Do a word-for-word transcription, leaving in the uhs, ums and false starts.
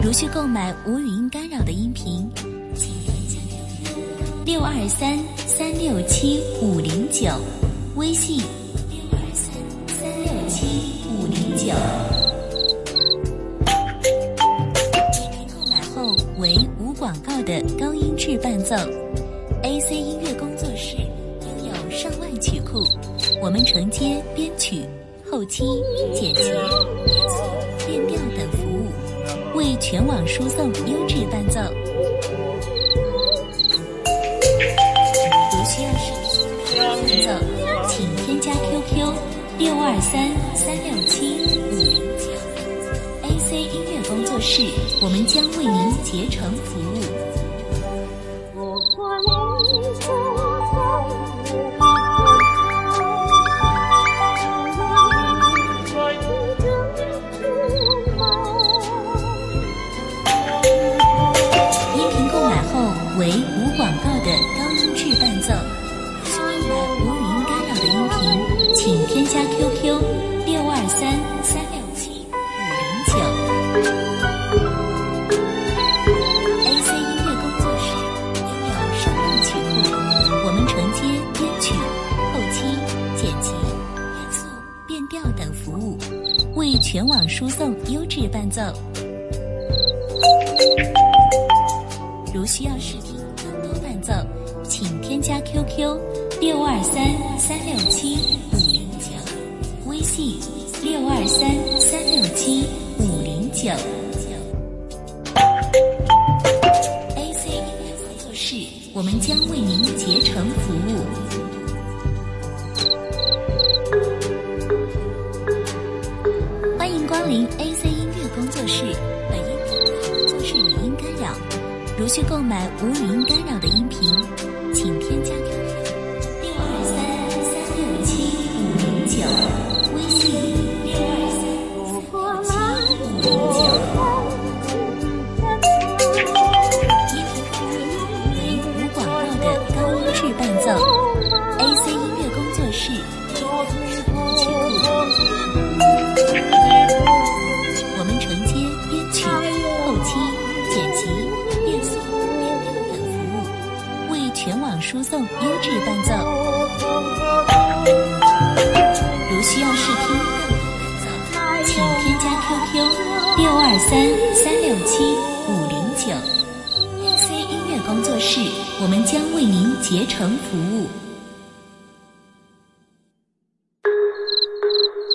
如需购买无语音干扰的音频，请添加 Q Q 六二三三六七五零九，微信六二三三六七五零九。音频购买后为无广告的高音质伴奏。A C 音乐工作室拥有上万曲库，我们承接编曲、后期、剪辑、变速、变调等服务，为全网输送优质伴奏。如需要视频伴奏，请添加 Q Q 六二三三六七五零九。A C 音乐工作室，我们将为您竭诚服务。为无广告的高音质伴奏，需购买无语音干扰的音频，请添加 Q Q 六二三三六七五零九。A C 音乐工作室拥有上万曲库，我们承接编曲、后期、剪辑、变速、变调等服务，为全网输送优质伴奏。如需要视听更多伴奏，请添加 Q Q 六二三三六七五零九，微信六二三三六七五零九。A C 音乐工作室，我们将为您竭诚服务。欢迎光临 A C 音乐工作室，本音频工作室语音干扰。如需购买无语音干扰的音频，请添加 Q Q 六二三三六七五零九，微信六二三三六七五零九。音频为无广告的高音质伴奏。A C 音乐工作室，我们承接编曲、后期、剪辑、变速、变调等服务，为全网输送优质伴奏。如需要试听更多伴奏，请添加 Q Q 六二三三六七五零九。A C 音乐工作室，我们将为您竭诚服务。